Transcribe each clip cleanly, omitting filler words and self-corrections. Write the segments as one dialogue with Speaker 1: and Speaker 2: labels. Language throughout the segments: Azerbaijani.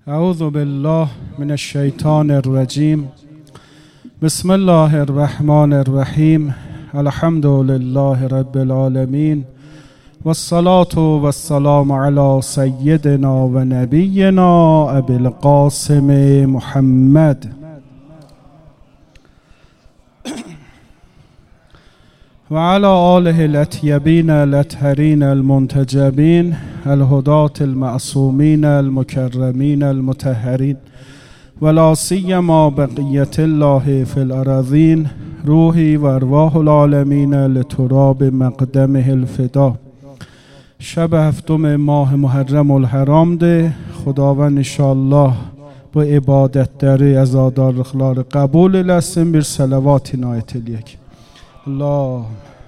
Speaker 1: اعوذ بالله من الشیطان الرجیم. بسم الله الرحمن الرحیم. الحمد لله رب العالمین والصلاة والسلام علی سیدنا و نبینا ابی القاسم محمد. و علی آله الاطیبین الاطهرین المنتجبین الهداة المعصومین المکرمین المطهرین ولا سیما بقیة الله فی الارضین روحی و ارواح العالمین لتراب مقدمه الفدا. شب هفتم ماه محرم الحرام ده خداوند انشاءالله با عبادت داری ازادار اخلار قبول لسن بر صلوات نایت الیک. الله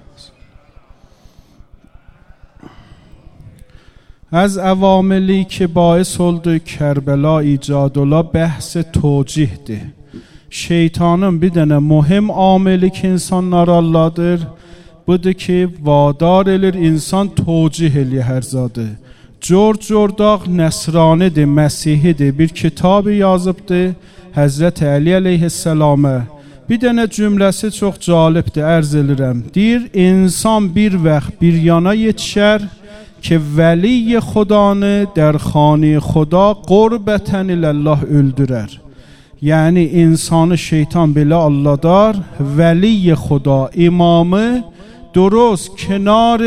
Speaker 1: از عواملی که باعث oldu کربلا ایجاد ola بحث توجیه ده. Şeytanın bir dənə mühim ameli ki insanları Allah'dır. Budur ki vadar elir insan توجیه eli hər zadı. George Jordaq Nəsranidir, Məsihidir, bir kitabı yazıbdı Həzrət Ali əleyhissalamə. Bir dənə cümləsi çox cəlibdir, ərz edirəm. Deyir, insan bir vaxt bir yana yetişər ki vəli xudanı در خانه خدا قربتن الله öldürər. Yəni insanı şeytan belə Allah'dar, vəli xuda imamı درست کنار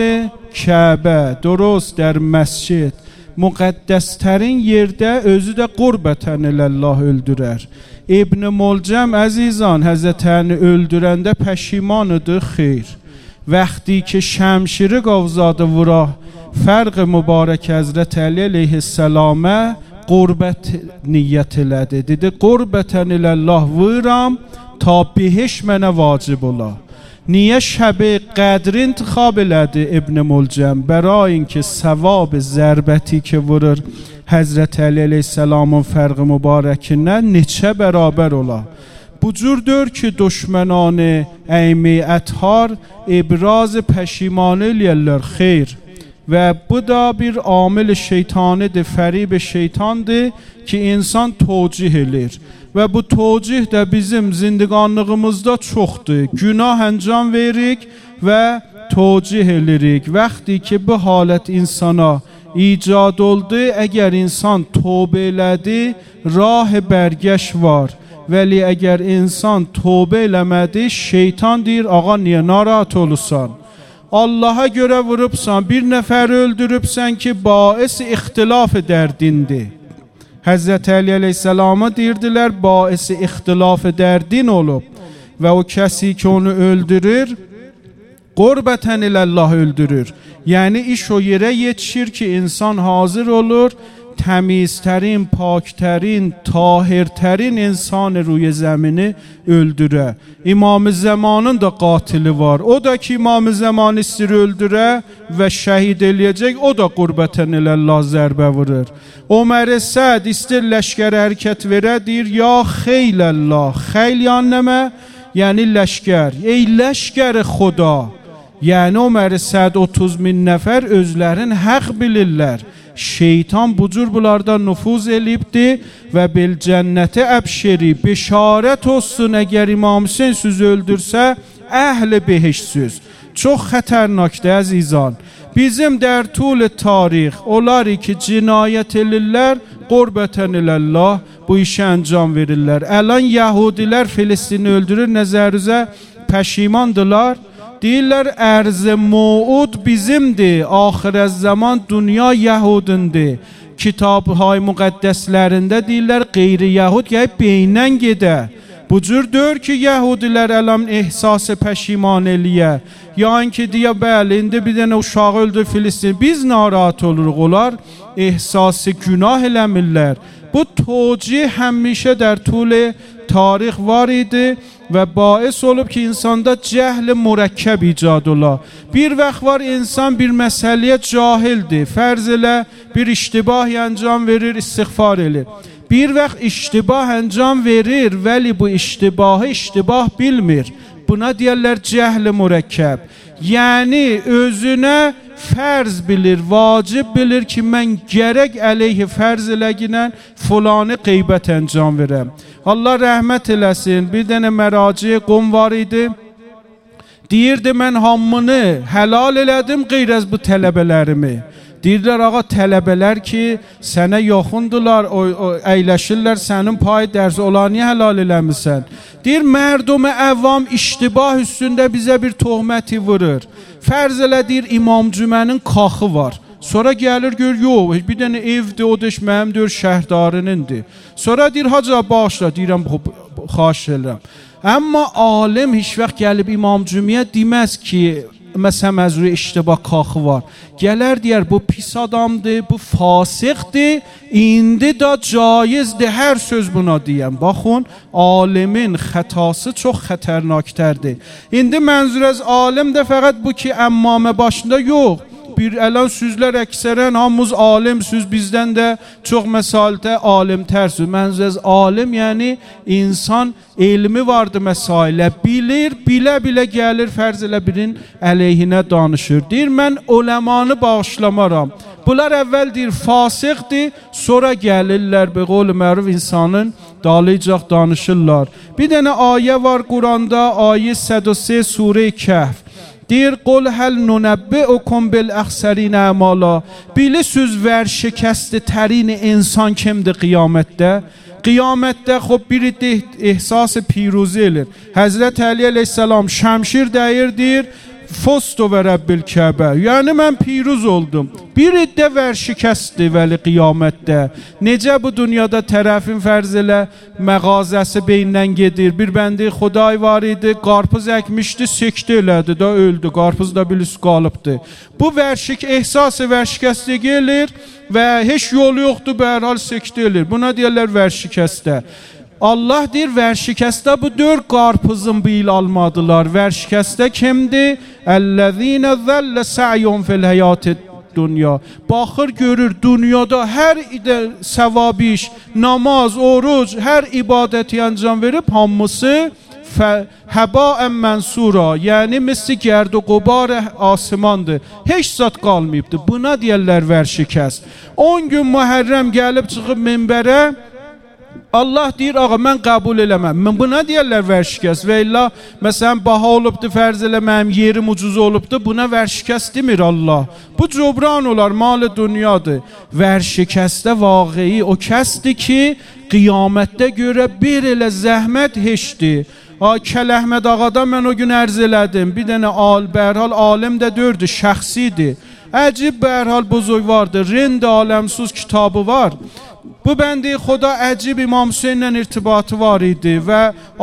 Speaker 1: Kəbə, درست در məscid müqəddəstərin yerdə özü də qurbətən Allah öldürər. İbn Mulcəm əzizan Həzrətəni öldürəndə pəşimanıdır, xeyr. Vəxti ki şəmşiri qavzadı vura fərq mübarək Həzrət Ali əleyhissalamə qurbət niyyət elədi. Dedi, qurbətən Allah vuram ta behiş mənə vacib ola. Niyə şəb-i qədri intikhab elədi İbn Mulcəm? برای اینکه ثواب zərbəti ki vurur Həzrət Ali əleyhissalamın fərqi mübarəkindən neçə bərabər ola. Bu cürdür ki düşmənان əymi əthar ibraz pəşimanı eləyərlər, xeyr. Və bu da bir amil şeytanidir, fərib şeytandır ki insan توجیه elir. Və bu توجیه də bizim zindiqanlığımızda çoxdur. Günah əncam veririk və توجیه edirik. Vəxti ki bu halət insana icad oldu, əgər insan tövbə elədi, rah bərgəş var. Vəli əgər insan tövbə eləmədi, şeytan deyir, ağa niyə narahat olursan? Allah'a göre vurupsan, bir nefer öldürüpsen ki baisi ihtilaf derdindi. Hazreti Ali aleyhisselama dirdiler, baisi ihtilaf derdin olup ve o kesi ki onu öldürür, qurbeten ilallah öldürür. Yani iş o yere yetişir ki insan hazır olur, temizterin, pakterin, tahirterin insanı ruy zemini öldüre. İmam-ı Zaman'ın da katili var. O da ki İmam-ı Zaman istir öldüre ve şehit eləyəcək, o da qurbeten ilallah zərbə vurur. Ömer Səd istir leşkər hərəkət verə, deyir, ya xeylallah, xeyl yannəmə, yəni leşkər, ey leşkər xuda. Yəni Ömer Səd 30.000 nəfər özlərin həq bilirlər. Şeytan bu cür bunlardan nüfuz elibdi ve bil cennete əbşeri beşarət olsun eğer İmam Hüseyin siz öldürsə əhl-i behişsiz. Çox xətərnakdır əzizan. Bizim der tul tarix olar ki cinayet elirlər, qurbətən ilallah bu işi əncam verirlər. Əlan Yahudilər Filistini öldürür, nəzərizə pəşimandılar. Deyirlər ərz-i muud bizimdir, axir zaman dünya Yahudindir. Kitab-های müqəddəslərində deyirlər qeyri Yahud gəlib beynən gedə. Bu cürdür ki Yahudilər ələm ehsası pəşiman eləyə. Yəni ki deyə bəli, indi bir dənə uşağı öldür Filistin, biz narahat oluruq, onlar ehsası günah eləmirlər. Bu توجیه həmişə در طول tarix var idi ve bais olub ki insanda cəhl mürəkkəb icad ola. Bir vaxt var insan bir məsələyə cahildir. Fərz elə bir iştibah əncam verir, istiğfar elir. Bir vaxt iştibah əncam verir, vəli bu iştibahı iştibah bilmir. Buna deyərlər cəhl mürəkkəb. Yəni özünə fərz bilir, vacib bilir ki, mən gərək əleyhi fərz eləginən fulanı qeybət əncam verəm. Allah rəhmət eləsin, bir dənə məraci qom var idi. Deyirdi, mən hamını həlal elədim, qeyr az bu tələbələrimi. Deyirlər, ağa, tələbələr ki, sənə yoxundular, əyləşirlər, sənin pay dərsi, onlar niyə həlal eləmirsən? Deyir, mərdum-i əvam iştibah üstündə bizə bir tohməti vurur. Fərz elə, deyir, İmam Cümənin kaxı var. Sonra gəlir, gör, yox, bir dənə evdir, o deş, mənim deyir, şəhərdarınındır. Sonra deyir, hacı, bağışla, deyirəm, xahiş edirəm. Amma alim heç vaxt gəlib İmam Cümiyə deməz ki, məsələn, məzru iştibah kaxı var. Gələr deyər, bu pis adamdır, bu fasiqdir, indi da caizdir, hər söz buna deyəm. Baxın, alimin xətası çox xətərnaktərdir. İndi mənzur az alim də fəqət bu ki, əmmamə başında yox. Bir əlan sözlər əksərən hamımız alimsüz, bizdən də çox məsalətə alim tərsüz. Mənzuz alim, yəni insan elmi vardı məsailə, bilir, bilə-bilə gəlir, fərz elə birin əleyhinə danışır. Deyir, mən uləmanı bağışlamaram. Bunlar əvvəl deyir, fasiqdir, sonra gəlirlər, be qol-i məruf insanın dalayacaq danışırlar. Bir dənə ayə var Quranda, ayə 103 Surə-i Kəhf. Deyir, qul həl nunəbbi'ukum bil əxsərinə əmala. Bilirsiniz vərşikəsti tərin insan kimdir qiyamətdə? Qiyamətdə xub biri ehsas piruzi elir. Həzrət Əli əleyhissalam şəmşir dəyir, deyir, Fosto və Rəbbil Kəbə. Yəni mən piruz oldum. Bir iddə vərşikəsdir vəli qiyamətdə. Necə bu dünyada tərəfin fərz elə məğazəsi beyindən gedir. Bir bəndi xuday var idi, qarpız əkmişdi, sekti elədi da öldü. Qarpız da bilis qalıbdı. Bu ehsası vərşikəsdə gelir və heç yolu yoxdur, bərhal sekti elir. Buna deyirlər vərşikəsdə. Allah deyir, vərşikəstə bu 4 qarpızın bil almadılar. Vərşikəstə kimdir? Əl-ləzīnə zəllə sə'yun fil həyatid dünya. Baxır, görür, dünyada hər səvab iş, namaz, oruc, hər ibadəti əncam verib, hamısı həbaən mənsura, yəni misli gərd-i qubar asimandır. Heç zat qalmayıbdır. Buna deyərlər vərşikəst. 10 gün Muhərrəm gəlib çıxıb minbərə, Allah deyir, ağa, mən qəbul eləməm. Buna deyərlər vərşikəst. Və illa, məsələn, baha olubdur, fərz eləməm, yerim ucuz olubdur, buna vərşikəst demir Allah. Bu cobran olar, mal-ı dünyadır. Vərşikəstə vaqiyi o kəsdir ki, qiyamətdə görə bir elə zəhmət heçdir. Kələhməd ağada mən o gün ərz elədim. Bir dənə bərhal alim də dördü, şəxsidir. Əcib bərhal buzurvardır, rind aləmsuz kitabı var. Bu bəndi Xuda əcib İmam Hüseynlə irtibatı var idi və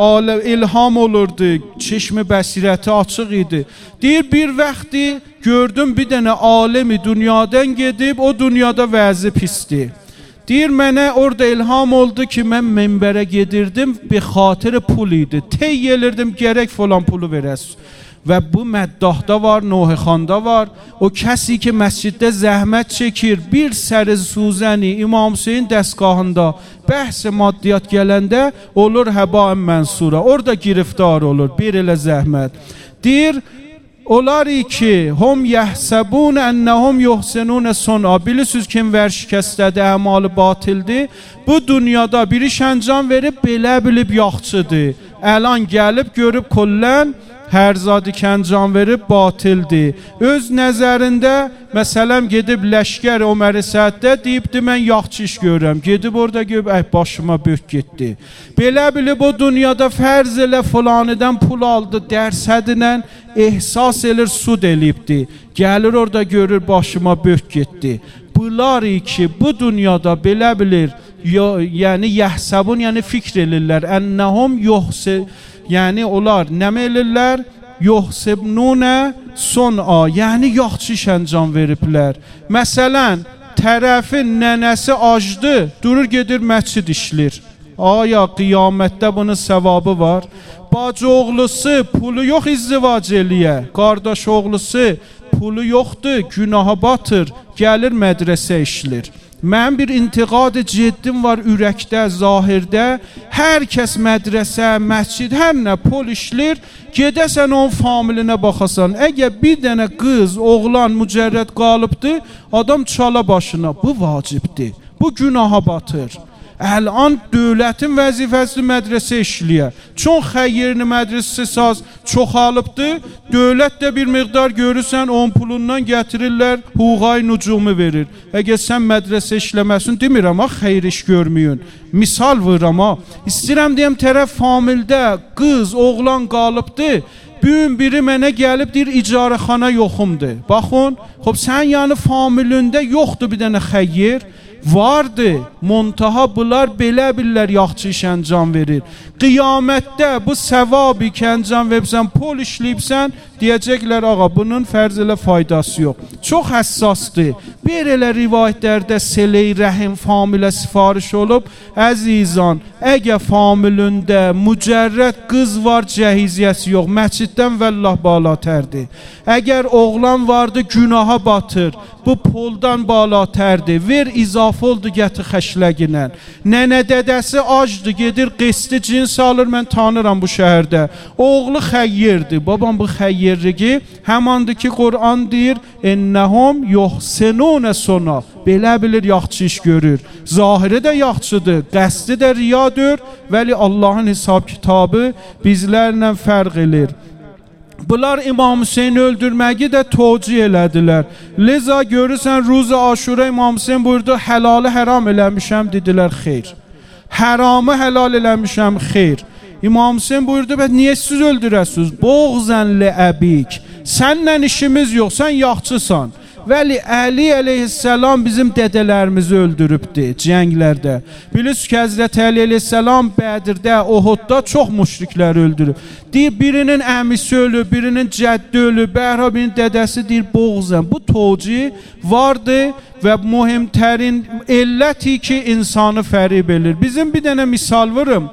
Speaker 1: ilham olurdu, çeşmi bəsirəti açıq idi. Deyir, bir vaxtı gördüm bir dənə alimi dünyadan gedib, o dünyada vəzi pisdir. Deyir, mənə orada ilham oldu ki, mən mənbərə gedirdim, bir xatir pul idi. Tey elirdim, gərək falan pulu verəsiz. Və bu məddahda var, Nohixanda var. O kəsi ki, məsciddə zəhmət çəkir, bir səri suzəni İmam Hüseyin dəstgahında bəhs-i maddiyyat gələndə olur həbaən mənsura. Orada giriftar olur, bir elə zəhmət. Deyir, onlar ki, hum yəhsəbun ennəhum yuhsinun sona. Bilirsiniz kim vərşikəstədir, əmalı batildir. Bu dünyada bir iş əncam verib, belə bilib yaxçıdır. Əlan gəlib, görüb kollən, hər zadı kəncam verib batildir. Öz nəzərində, məsələn, gedib Ləşkər Ömər Səddə deyibdi, mən yaxçı iş görürəm. Gedib orada görüb, başıma bök getdi. Belə bilib o dünyada fərz elə filanıdan pul aldı, dərsədinlə ehsas elir, sud elibdi. Gəlir orada görür, başıma bök getdi. Bunlar ki, bu dünyada belə bilir, yəni yəhsəbun, yəni fikr elirlər, ennəhum yoxsə, yəni onlar nə elirlər? Yoxsibnunə sona, yəni yaxçı iş əncam veriblər. Məsələn, tərəfin nənəsi acdı, durur gedir məscid işlir. Aya, qiyamətdə bunun səvabı var. Bacı oğlusu pulu yox izdivac eləyə, qardaş oğlusu pulu yoxdur, günaha batır, gəlir mədrəsə işlir. Mənim bir intiqad ciddim var ürəkdə, zahirdə. Hər kəs mədrəsə, məscid, hər nə pol işlir, gedəsən onun familinə baxasan. Əgər bir dənə qız, oğlan mücərrəd qalıbdır, adam çala başına. Bu vacibdir, bu günaha batır. Əlan dövlətin vəzifəsi mədrəsə işləyə. Çox xeyirli mədrəsə saz çoxalıbdır. Dövlət də bir miqdar görürsən, onun pulundan gətirirlər, huquqay nucumu verir. Əgər sən mədrəsə işləməsin, demirəm, xeyir iş görmüyün. Misal vuram, istəyirəm deyəm, tərəf famildə qız, oğlan qalıbdır. Bugün biri mənə gəlib deyir, icarəxana yoxumdur. Baxın, sən yəni familində yoxdur bir dənə xeyir. Vardı, montaha bunlar belə billər yaxçı iş əncam verir. Qiyamətdə bu səvabi ki əncam veribsən, pol işləyibsən, deyəcəklər, ağa bunun fərz elə faydası yox. Çox həssasdır. Bir elə rivayətlərdə sele-i rəhim familə sifariş olub, əzizan, əgər familündə mücərrəd qız var, cəhiziyyəsi yox, məsciddən vəllah balatərdir. Əgər oğlan vardı, günaha batır, bu poldan balatərdir. Ver izafə oldu gətir xəşləginə. Nənə dədəsi acdı, gedir qesti cins alır, mən tanıram bu şəhərdə. Oğlu xəyyirdir. Babam bu xəyyirligi həmandır ki Qur'an deyir, ennəhum yuhsinun sona. Belə bilir yaxçı iş görür. Zahiri də yaxçıdır, qəsdi də riyadır, vəli Allahın hesab kitabı bizlərlə fərq edir. Bunlar İmam Hüseyni öldürməyi də tocih elədilər. Liza görürsən, Ruzu Aşura İmam Hüseyin buyurdu, helalı həram eləmişəm, dedilər, xeyr. Həramı helal eləmişəm, xeyr. İmam Hüseyin buyurdu, niyə siz öldürəsiniz? Boğzən ləəbik. Sənlə işimiz yox, sən yaxçısan. Vəli Əli əleyhissalam bizim dədələrimizi öldürübdü cənglərdə. Bilirsiniz ki, Həzrət Əli əleyhissalam Bədirdə, Uhudda çox müşrikləri öldürüb. Deyir, birinin əmisi ölüb, birinin cəddi ölüb, bəhra birinin dədəsi deyir, boğzən. Bu toci vardı və mühimtərin illəti ki, insanı fərib edir. Bizim bir dənə misal varım.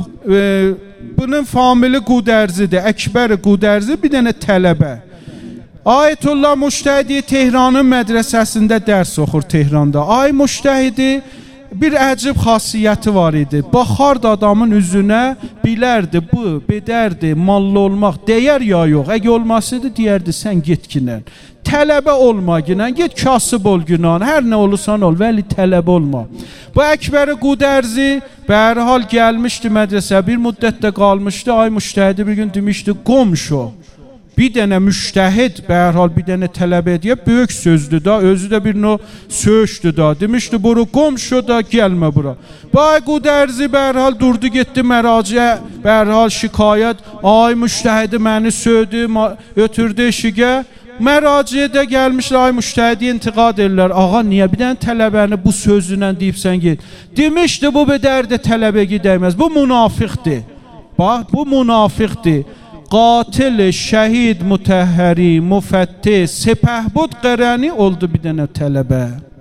Speaker 1: Bunun famili Qudərzidir, Əkbər Qudərzi bir dənə tələbə. Ayətullah Müştəhidi Tehranın mədrəsəsində dərs oxur Tehranda. Ay Müştəhidi bir əcib xasiyyəti var idi. Baxardı adamın üzünə, bilərdi bu, bedərdi, mallı olmaq deyər ya yox. Əgər olmasaydı deyərdi, sən get ginən. Tələbə olma ginən, get kasıb ol günahın. Hər nə olursan ol, vəli tələbə olma. Bu Əkbər Qudərzi bərhal gəlmişdi mədrəsə, bir müddətdə qalmışdı. Ay Müştəhidi bir gün demişdi, qomşu. Bir dənə müştəhid, bərhal bir dənə tələbə deyə böyük sözdür da, özü də bir növ sözdür da. Demişdi, buru qomşu da, gəlmə bura. Bay Qudərzi bərhal durdu, getdi məraciə, bərhal şikayət, ay müştəhidi məni söydü, ötürdü eşiqə. Məraciədə gəlmişlər, ay müştəhidi intiqad edirlər. Ağa, niyə bir dənə tələbəni bu sözündən deyibsən get? Demişdi, bu bir dərdə tələbəgi dəyməz. Bu münafiqdir. Bax, bu münafiqdir. Qatil, şəhid, mütəhhəri, müfətti, sepəhbud qərəni oldu bir dənə tələbə.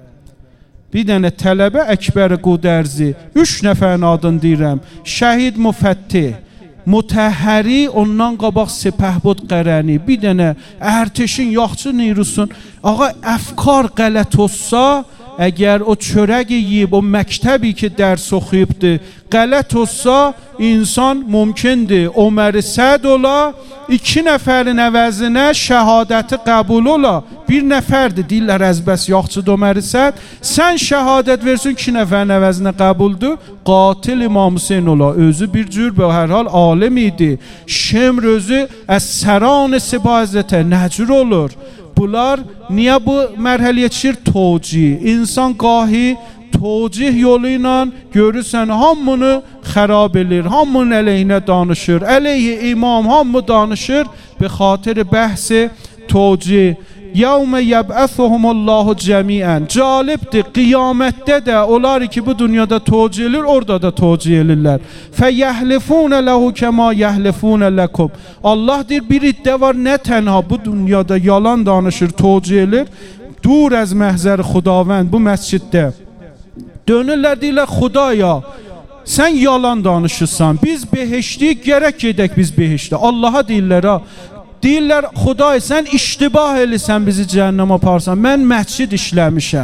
Speaker 1: Bir dənə tələbə Əkbər Qudərzi. 3 nəfərin adını deyirəm. Şəhid, müfətti, mütəhhəri, ondan qabaq sepəhbud qərəni. Bir dənə ərteşin, yaxçı neyrusun. Ağa, əfkar qələt olsa, əgər o çörəq yiyib, o məktəbi ki dərs oxuyubdur, qələt olsa, insan mümkündür. Ömər-i Səd ola, 2 nəfərin əvəzinə şəhadəti qəbul ola. 1 nəfərdir, deyirlər əzbəs yaxçıdır Ömər-i Səd. Sən şəhadət versin, 2 nəfərin əvəzinə qəbuldur. Qatil İmam Hüseyin ola. Özü bir cür və hər hal alim idi. Şemr özü əs-səran Sibah Həzrətə nəcür olur. Bunlar niyə bu mərhələyə çir? Tocih. İnsan qahi tocih yolu ilə görürsən, hamını xərab edir, hamının əleyhinə danışır, əleyhi imam hamı danışır, be xatir bəhsi tocih. Yevme yeb'əsuhumullahu cəmiən. Calibdir, qiyamətdə də onlar ki bu dünyada tocih edir, orada da tocih edirlər. Fəyəhlifunə ləhu kəma yəhlifunə ləkum. Allah deyir, bir iddə var, nə tənha bu dünyada yalan danışır, tocih edir, dur əz məhzər xudavənd bu məsciddə. Dönürlər, deyirlər, Xudaya, sən yalan danışırsan, biz behişdik, gərək gedək biz behişdə. Allaha deyirlər, ha. Deyirlər, Xuday, sən iştibah elisən bizi cəhənnəm aparsan. Mən məscid işləmişəm.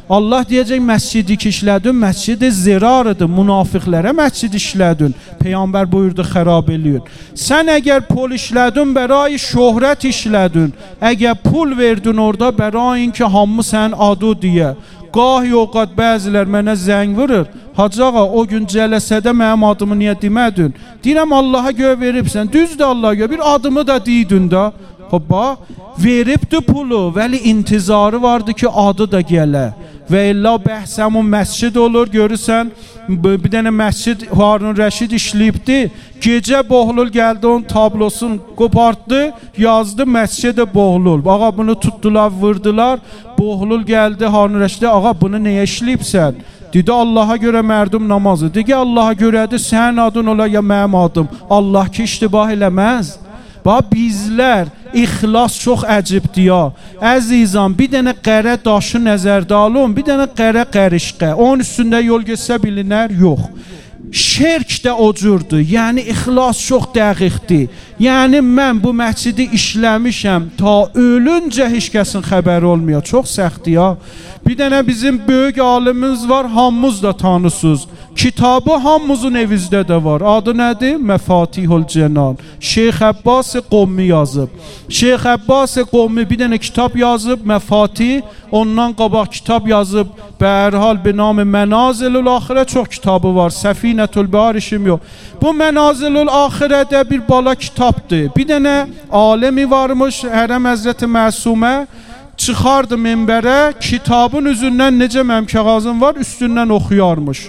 Speaker 1: Allah deyəcək məscidi ki işlədin, məscidi zirarıdır, münafiqlərə məscid işlədin. Peyğəmbər buyurdu xarab eləyin. Sən əgər pul işlədin, bəray şöhrət işlədin. Əgər pul verdin orada, bəray ki hamı sən adı deyə. Qahi ovqat bəzilər mənə zəng vurur. Hacı ağa, o gün cələsədə mənim adımı niyə demədin? Deyirəm Allaha görə veribsən. Düzdür Allaha görə, bir adımı da deydin də. Xub bax, veribdi pulu, vəli intizarı vardı ki adı da gələ. Və illa bəhsəmun məscid olur, görürsən, bir dənə məscid Harun Rəşid işləyibdi, gecə Bohlul gəldi, onun tablosunu qopartdı, yazdı məscid-i Bohlul. Ağa bunu tutdular, vurdular, Bohlul gəldi Harun Rəşidə, ağa bunu nəyə işləyibsən? Dedi Allaha görə mərdum namazı. Dedi Allaha görədir, sənin adın ola ya mənim adım. Allah ki iştibah eləməz. Bax bizlər ixlas çox əcibdir ya. Əzizam, bir dənə qərə daşı nəzərdə alın, bir dənə qərə qərişqə. Onun üstündə yol getsə bilinər, yox. Şirk də o cürdür. Yəni ixlas çox dəqiqdir. Yəni mən bu məscidi işləmişəm, ta ölüncə heç kəsin xəbəri olmuyor. Çox səxtdir ya. Bir dənə bizim böyük alimimiz var, hamımız da tanısınız. Kitabı hamımızın evinizdə də var. Adı nədir? Məfatihul Cenan. Şeyx Abbas Qommi yazıb. Şeyx Abbas Qommi bir dənə kitab yazıb, Məfatih. Ondan qabaq kitab yazıb, bəhərhal bir namı Mənazilul Axirə, çox kitabı var. Səfinətül Bəhar işim yox. Bu Mənazilul Axirədə bir bala kitabdır. Bir dənə alemi varmış, Hərəm Həzrəti Məsumə. Çıxardı minbərə, kitabın üzündən necə mənim kağızım var, üstündən oxuyarmış.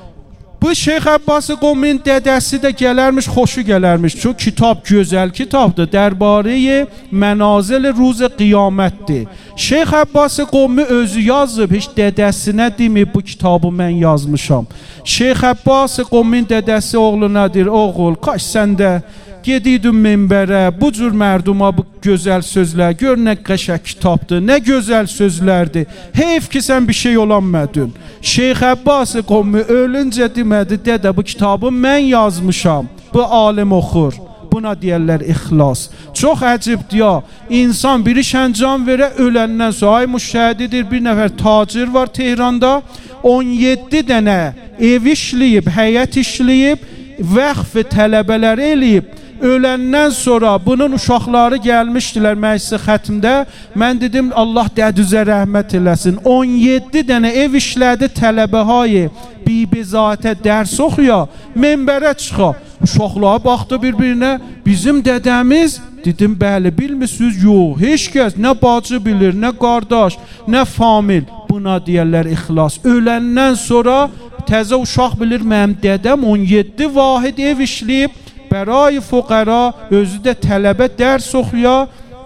Speaker 1: Bu Şeyx Abbas Qommin dədəsi də gələrmiş, xoşu gələrmiş. Çünki kitab gözəl kitabdır. Dərbarəyə Mənazil Ruz Qiyamətdir. Şeyx Abbas Qommi özü yazıb, heç dədəsinə deməyib bu kitabı mən yazmışam. Şeyx Abbas Qommin dədəsi oğluna deyir, oğul, kaş sən də gediydin minbərə, bu cür mərduma bu gözəl sözlər, gör nə qəşəng kitabdır, nə gözəl sözlərdir. Heyf ki sən bir şey olanmadın. Şeyx Abbas Qommi ölüncə demədi, dədə bu kitabı mən yazmışam. Bu alim oxur. Buna deyərlər ixlas. Çox əcibdir ya. İnsan bir işən can verə öləndən sonra. Ay müşəhididir, bir nəfər tacir var Tehranda. 17 dənə ev işləyib, həyət işləyib, vəqf tələbələr eləyib. Öləndən sonra bunun uşaqları gəlmişdilər məclisi xətmdə. Mən dedim Allah dədüzə rəhmət eləsin. 17 dənə ev işlədi tələbəhay bibizatə dərs oxuya, minbərə çıxa. Uşaqlara baxdı bir-birinə. Bizim dədəmiz, dedim bəli bilmisiniz? Yox, heç kəs nə bacı bilir, nə qardaş, nə famil. Buna deyərlər ixlas. Öləndən sonra təzə uşaq bilir mənim dədəm 17 vahid ev işləyib. Bəray fuqara, özü də tələbə dərs oxuya,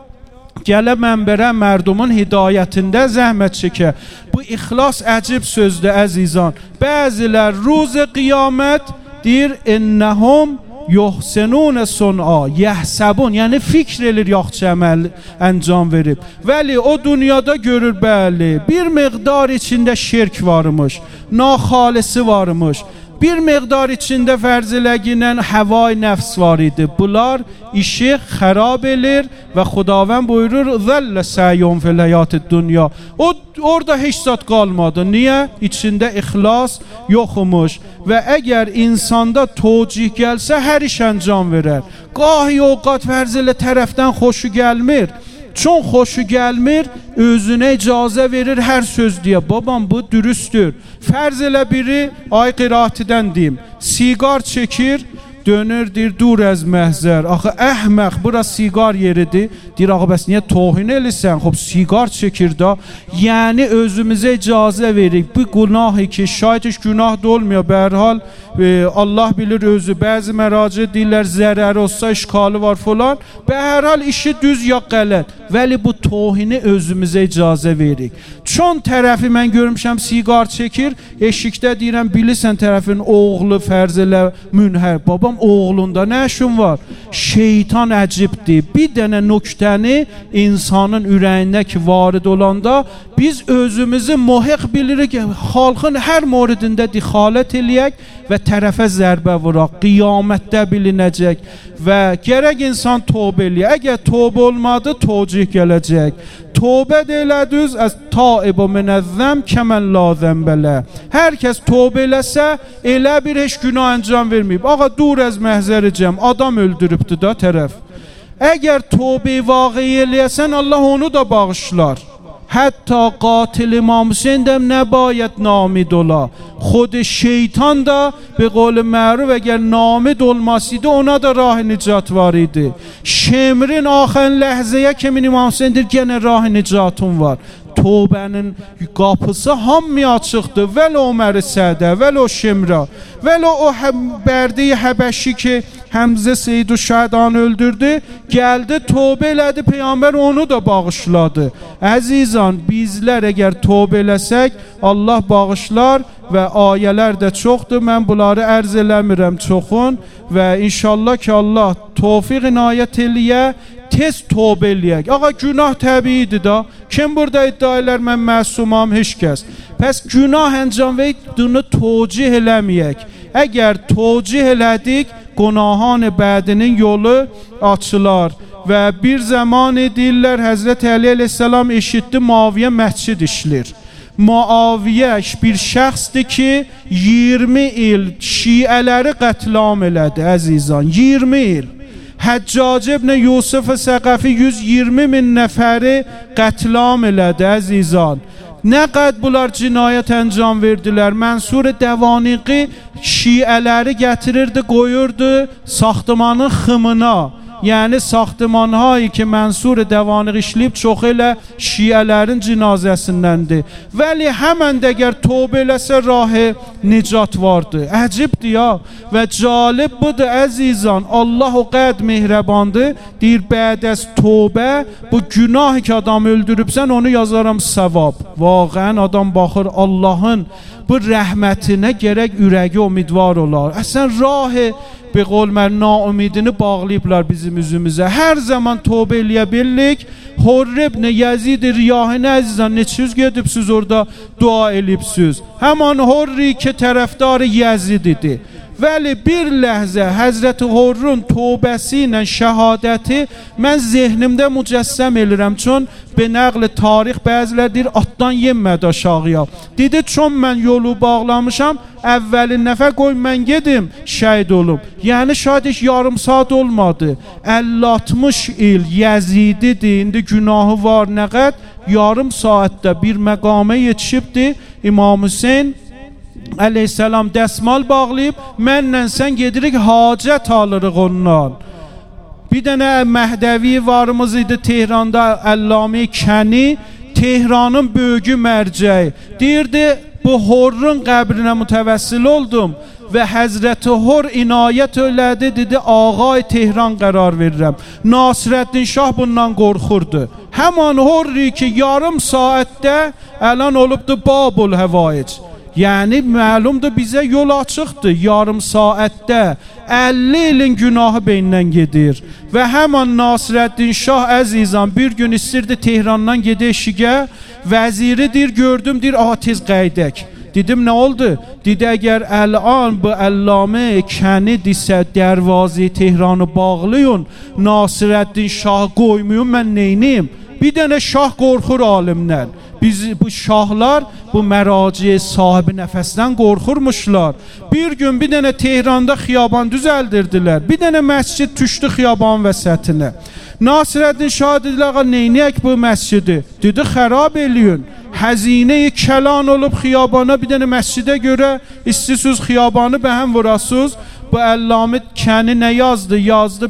Speaker 1: gələ mənbərə mərdumun hidayətində zəhmət çəkə. Bu ixlas əcib sözdür əzizan. Bəzilər ruz qiyamət deyir, innəhum yuhsinun sun'a, yəhsəbun, yəni fikr edir yaxşı əməl əncam verib. Vəli o dünyada görür, bəli, bir miqdar içində şirk varmış, naxalisi varmış. Bir miqdar içində fərziləginən həvai nəfs var idi. Bunlar işi xərab elir və Xudavənd buyurur, zəllə səyyum fil həyat dünya. Orada heç zat qalmadı. Niyə? İçində ixlas yoxmuş. Və əgər insanda tocih gəlsə, hər iş əncam verər. Qahi ovqat fərzilə tərəfdən xoşu gəlmir. Çox xoşu gəlmir, özünə icazə verir hər söz deyə. Babam bu dürüsttür. Fərz elə biri, ay qiraatidən deyim, sigar çəkir, dönür, deyir, dur əz məhzər. Axı, əhmək, bura sigar yeridir. Deyir, ağa, bəs niyə tohin elisən? Xob, sigar çəkir da. Yəni, özümüzə icazə veririk. Bu günahı ki, şayət heç günah da olmuyor. Bərhal, Allah bilir özü. Bəzi məracə deyirlər, zərər olsa, işqalı var falan. Bərhal, işi düz ya qələt. Vəli bu tohini özümüzə icazə veririk. Çon tərəfi mən görmüşəm, sigar çəkir. Eşikdə deyirəm, bilirsən tərəfin oğlu fərz elə münhər. Babam, oğlunda nə işin var? Şeytan əcibdir. Bir dənə nöqtəni insanın ürəyindəki varid olanda biz özümüzü muhiq bilirik, xalqın hər moridində dixalət eləyək və tərəfə zərbə vuraq. Qiyamətdə bilinəcək və gərək insan tövbə eləyək. Əgər tövbə olmadı, tocih gələcək. tövbə də elədiniz, az taib min əzzəm kəmən la zəmbələ. Hər kəs tövbə eləsə, elə bir heç günah əncam verməyib. Ağa, dur az məhzəricəm, adam öldürübdü da tərəf. Əgər tövbə vaqiy eləyəsən, Allah onu da bağışlar. Hətta qatil İmam Hüseyin də nəbayət namid ola. Xod şeytan da به قول معروف اگر نامد olmasıydı ona da rah nicat var idi. Şemrin axırın ləhzəyə kimin İmam Hüseyindir, gene rah nicatun var. Tövbənin qapısı hamıya açıqdır. Vəl Ömər Sədə, vəl o Şemra, vəl o Bərdi Həbəşi ki Həmzə Seyyid-ü Şəhdanı öldürdü, gəldi tövbə elədi, Peyğəmbər onu da bağışladı. Əzizan, bizlər əgər tövbə eləsək, Allah bağışlar və ayələr də çoxdur. Mən bunları ərz eləmirəm çoxun və inşallah ki Allah tövfiq inayət eləyə, tez tövbə eləyək. Ağa, günah təbiidir da. Kim burada iddia elər mən məsumam? Heç kəs. Pəs günah əncam verdiğini tövcih eləməyək. Əgər tövcih elədik, günahın bədinin yolu açılar. Və bir zaman deyirlər, Həzrət Əli əleyhissalam eşitdi, Muaviyə məscid işlir. Muaviyə bir şəxsdir ki 20 il şiələri qətlam elədi əzizan, 20 il. Həccac ibn Yusuf Səqəfi 120 min nəfəri qətlam elədi əzizan. Nə qəd bunlar cinayət əncam verdilər. Mənsur Dəvaniqi şiələri gətirirdi, qoyurdu saxtamanın xımına. Yəni saxtamanhayı ki Mənsur Dəvaniq işləyib çox elə şiələrin cinazəsindəndir. Vəli həmən də əgər tövbə eləsə rahı nicat vardır. Əcibdir ya. Və calib budur əzizan, Allah o qəd mehribandır. Deyir, bəd az tövbə bu günahı ki adam öldürübsən onu yazaram savab. Vaqən adam baxır Allahın bu rəhmətinə gərək ürəyi umidvar olar. Əsən rahı به قول من naumidini bağlayıblar bizim üzümüzə. Hər zaman tövbə eləyə bildik. Hurr ibn Yazid Riyahinə əzizən neçəz gedibsiz orada dua elibsiz. Həman Hurri ki tərəfdarı Yazid idi. Vəli bir ləhzə Həzrəti Hurrun tövbəsi ilə şəhadəti mən zehnimdə mücəssəm elirəm. Çün be nəql tarix bəzilər deyir, atdan yenmədi aşağıya. Dedi, çün mən yolu bağlamışam, əvvəlin nəfər qoy mən gedim, şəhid olum. Yəni şahid heç yarım saat olmadı. 50-60 il Yəzididir, indi günahı var nə qəd? Yarım saatdə bir məqamə yetişibdi. İmam Hüseyin əleyhissalam dəsmal bağlayıb, mənlə sən gedirik hacət alırıq ondan. Bir dənə Məhdəvi varımız idi Tehranda, Əlləmi Kəni, Tehranın böyücü mərcəyi. Deyirdi, bu Hurrun qəbrinə mütəvəssil oldum və Həzrəti Hurr inayət elədi, dedi, ağay Tehran qərar verirəm. Nasirəddin Şah bundan qorxurdu. Həman Hurri ki yarım saatdə əlan olubdu Babul Həvaic. Yəni məlumdur bizə yol açıqdır. Yarım saatdə 50 ilin günahı beynindən gedir. Və həman Nasirəddin Şah əzizan bir gün istirdi Tehrandan gedə eşiqə. Vəziridir, gördüm, deyir, tez qəydək. Dedim, nə oldu? Dedi, əgər əlan bu Əlləmi Kəni desə dərvazı Tehranı bağlayın, Nasirəddin Şah qoymayın, mən neyniyim? Bir dənə şah qorxur alimdən. Biz bu şahlar bu məraci sahibi nəfəsdən qorxurmuşlar. Bir gün bir dənə Tehranda xiyaban düzəldirdilər. Bir dənə məscid düşdü xiyaban vəsətinə. Nasirəddin Şah dedilər, ağa neyniyək bu məscidi? Dedi, xərab eləyin. Həzinə-i kəlan olub xiyabana bir dənə məscidə görə istisiz xiyabanı bə həm vurasız. Bu Əlləmi Kəni nə yazdı? Yazdı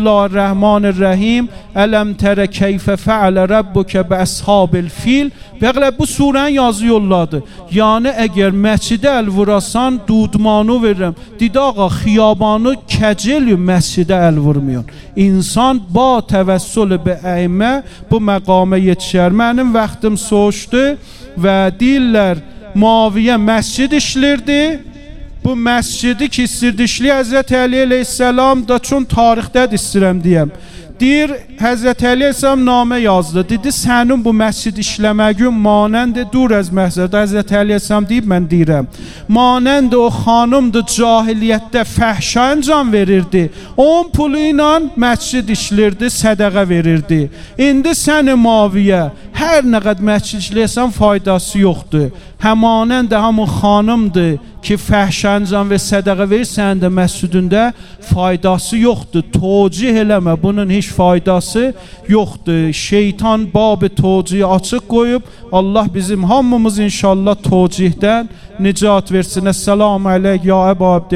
Speaker 1: Bismillahirrahmanirrahim. Ələm tərə keyfə fəalə Rabbukə bə əshabil fil. Bəqlə bu surəni yazı yolladı. Yəni əgər məscidə əl vurasan dudmanı verirəm. Dedi, ağa xiyabanı kəcəliyin, məscidə əl vurmayın. İnsan ba təvəssülü bə əymə bu məqamə yetişər. Mənim vaxtım soğuşdu və deyirlər Muaviyə məscid işlirdi. Bu məscidi ki istirdi işli Həzrət Əli əleyhissalam da çün tarixdədir istirəm deyəm. Deyir, Həzrət Əli Əsəm namə yazdı. Dedi, sənin bu məscid işləməgün manənd dur az məhzərdə. Həzrət Əli Əsəm deyib, mən deyirəm. Manənd o xanımdır cahiliyyətdə fəhşə əncam verirdi. Onun pulu ilə məscid işlirdi, sədəqə verirdi. İndi səni Maviyə hər nə qədər məscid işləyəsən faydası yoxdur. Həmanən də hamın xanımdır ki, fəhşə əncam və sədəqə verirsən də məscidində faydası yoxdur. Tocih eləmə, bunun heç faydası yoxdur. Şeytan bab tocihi açıq qoyub, Allah bizim hamımız inşallah tocihdən nicat versin. Esselamu aleyk ya Əbu Abdillah.